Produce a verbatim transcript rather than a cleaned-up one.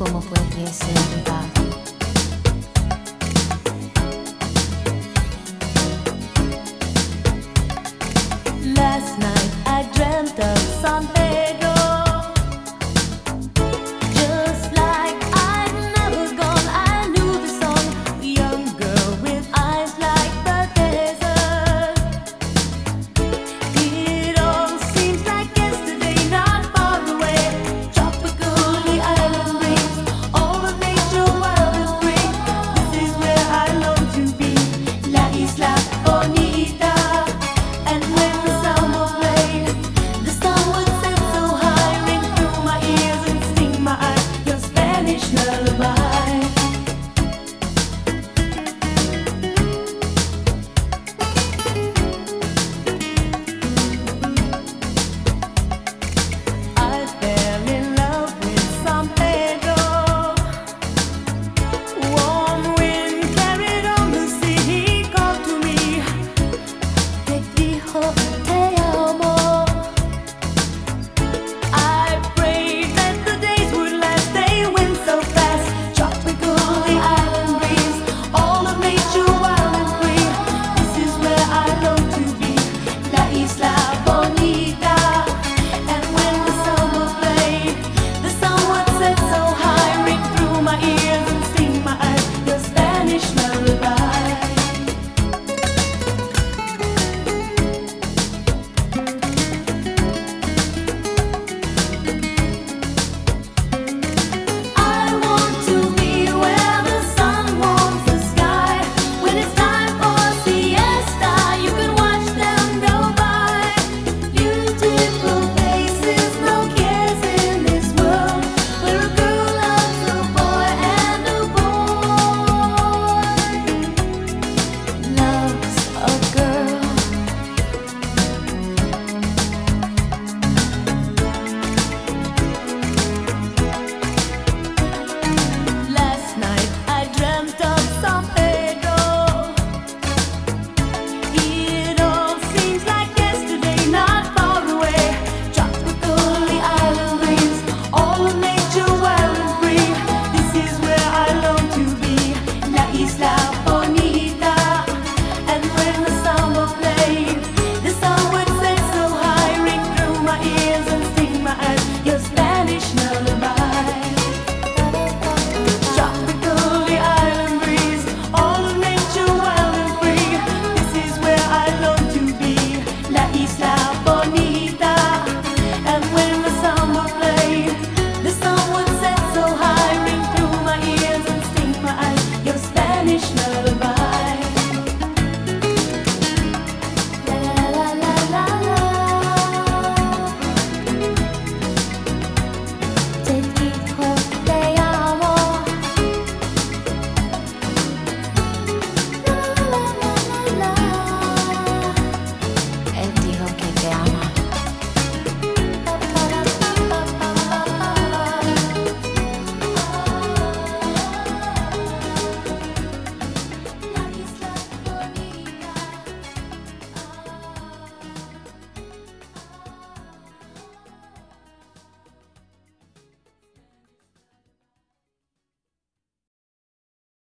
como pudiese olvidar. Last night I dreamt of San Pedro, just like I'd never gone. I knew the song, a young girl with eyes like the desert. It all seems like yesterday, not far away. Tropical, the island breeze, all of nature wild and free. This is where I long to be, La Isla Bonita. And when the samba played, the sun would set so high, ring through my ears and sting my eyes. Your Spanish lullaby.